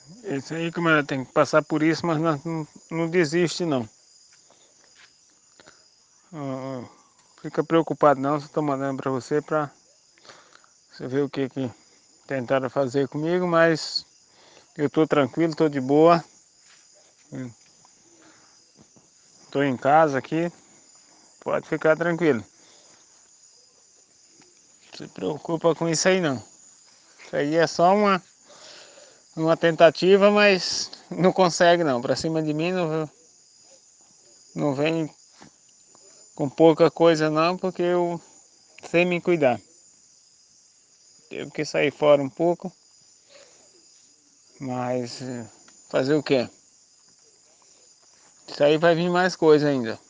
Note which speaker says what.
Speaker 1: Esse aí, como ela tem que passar por isso, mas não desiste não. Ó, fica preocupado não, estou mandando para você ver o que tentaram fazer comigo, mas eu estou tranquilo, estou de boa. Estou em casa aqui, pode ficar tranquilo. Não se preocupa com isso aí não. Isso aí é só uma tentativa, mas não consegue não. Para cima de mim não vem com pouca coisa não, porque eu sei me cuidar. Teve que sair fora um pouco, mas fazer o quê? Isso aí vai vir mais coisa ainda.